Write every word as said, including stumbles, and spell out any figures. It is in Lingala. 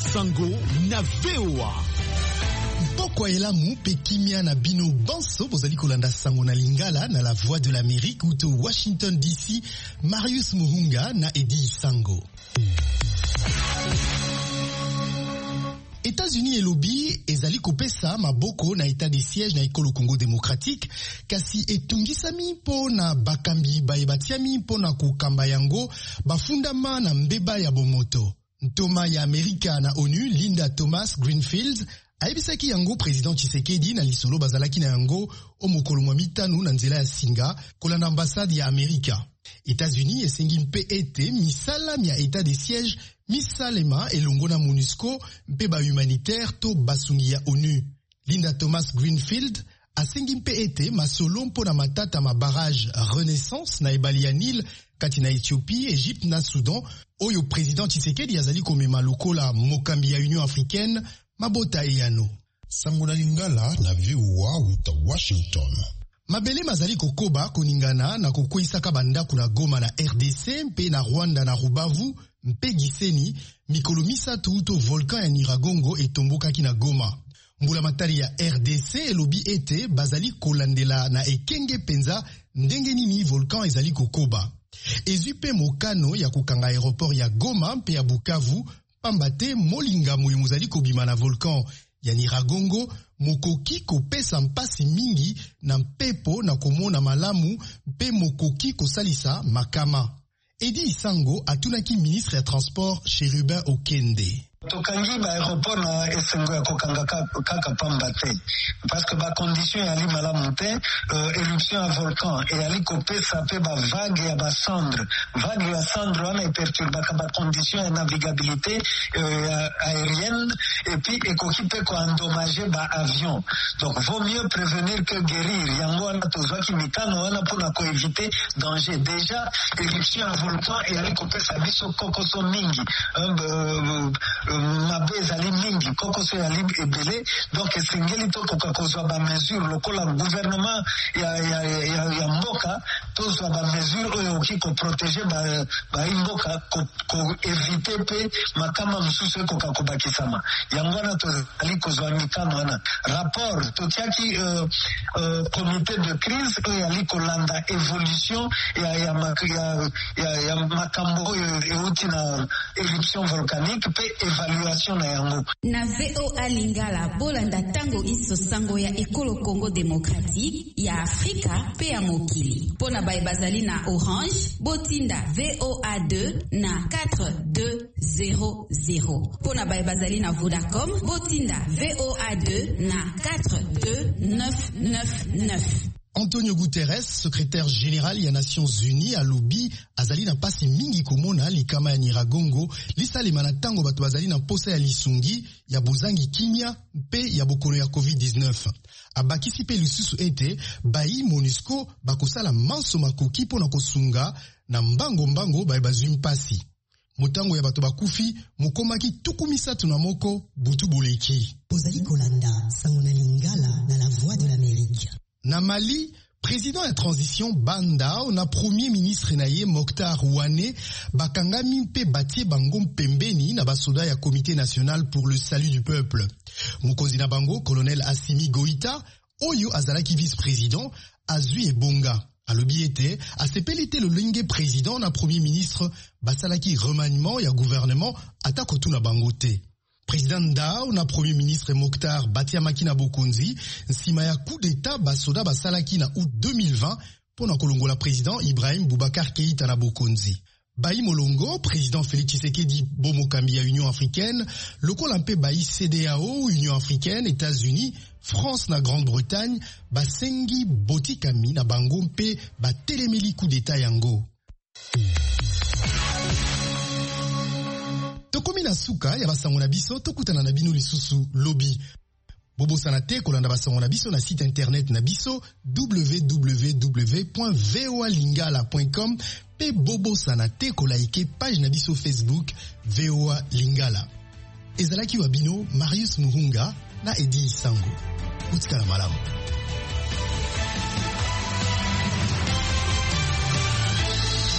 Sango na V O A. Pokwa elamu pe kimia na bino banso bozali kolanda Sango na Lingala na la Voix de l'Amérique ou to Washington D C. Marius Muhunga na Edi Sango. États-Unis et lobby ezali kopesa maboko na état de siège na ekolo Congo démocratique kasi etungisami po na bakambi bayebatiami po na kokamba yango bafundama na mbeba ya bomoto. Ntoma ya Amerika na ONU Linda Thomas Greenfield ayebisaki yango président Tshisekedi na lisolo bazalaki na yango o mokolo mwa mitano na nzela ya singa kolanda ambassade ya Amerika. États-Unis esengi mpe ete misala ya état de siège misalema elongo na MONUSCO mpe ba humanitaire to basungi ya ONU. Linda Thomas Greenfield asengi mpe ete masolo mpo na matata ma barrage Renaissance na ebali ya Nil kati na Ethiopie, Egypte na Soudan oyo président Tshisekedi azali komema lokola mokambi ya Union africaine mabota eyano. Sango na Lingala na V O A uta Washington. Mabele mazali kokoba koningana na kokoisaka bandaku na Goma na R D C mpe na Rwanda na Rubavu mpe Giseni mikolo misatu uto volcan ya Nyiragongo etombokaki na Goma. Mbula matari ya R D C elobi ete bazali kolandela na ekenge penza ndenge nini volcan ezali kokoba. Ezwi pe mokano ya kokanga aéroport ya Goma mpe ya Bukavu pambate molinga moyo mozali kobima na volcan ya Nyiragongo mokoki kopesa mpasi mingi na mpepo na komona malamu mpe mokoki kosalisa makama. Edi Sango atunaki ministre ya transport Cherubin Okende. Tokangi ba aéroport na esengo ya kokanga kaka pamba te parce que ba condition ya li malamu te euh, éruption ya volcan et ali kopesa pe ba vague ya ba cendre vague ya cendre wana eperturba ka ba condition ya navigabilité euh, aérienne et puis ekoki pe ko endommager ba avion. Donc vaut mieux prévenir que guérir. Yango wana tozwaki mikano wana pona ko éviter danger. Déjà éruption ya volcan et ali kopesa biso kokoso mingi euh, mabe ezali mingi kokoso ya libre ebele donc esengeli to kokozwa ba mesure lokola gouvernement ya ya ya, ya mboka tozwa ba mesure oyo oki ko protéger ba ba mboka ko, ko éviter pe makama msusu ko kakobakisama yangwana tozali kozwa mikano wana rapport totiaki euh, euh, comité de crise oyo ali kolanda évolution ya ya ya ya, ya makambo euti na éruption volcanique pe évaluation na yango. Na V O A Lingala bolanda tango iso sango ya ekolo Congo démocratique ya Afrika pe ya mokili. Pona baye bazali na Orange botinda V O A deux na quatre deux zéro zéro. Pona baye bazali na Vodacom botinda V O A deux na quatre deux neuf neuf neuf. Antonio Guterres, secrétaire général ya Nations Unies à lobby azali na pasi mingi komona likama ya Nyiragongo lisalema na tango bato bazali na posa ya lisungi ya bozangi kimia mpe ya bokolo ya COVID dix-neuf. Abakisi pe lisusu ete bayi MONUSCO bakosala manso makoki pona kosunga na mbango mbango baye bazwi mpasi. Motango ya bato bakufi mokomaki tuku misatu na moko butu boleki. Bozali kolanda Sango na Lingala na la Voix de l'Amérique. Na Mali, président de transition Banda na premier ministre naye Mokhtar Ouane bakangami mpe batie bango pembeni na basoda ya comité national pour le salut du peuple. Mokonzi na bango colonel Assimi Goïta oyo azalaki vice-président azui ebonga. Alobi ete asepeli te lolenge président na premier ministre basalaki remaniement ya gouvernement atako tuna bango te. Président Ndao na premier ministre Mokhtar batiamaki na bokonzi nsima ya coup d'état basoda basalaki na août deux mille vingt pona kolongola président Ibrahim Boubacar Keïta na bokonzi. Bayi Molongo, président Félix Tshisekedi bomokambi ya Union africaine, lokola mpe bayi C D A O, Union africaine, États-Unis, France na Grande-Bretagne, basengi botikami na bango mpe batelemeli coup d'état yango. Tokomi na suka ya basango na biso tokutana na bino lisusu lobby. Bobo sanate kolanda basango na biso na site internet na biso w w w point v o a lingala point com pe bobo sanate kolaike page na biso Facebook V O A Lingala. Ezalaki wa bino Marius Muhunga na Edi Sango. Utikala malamu.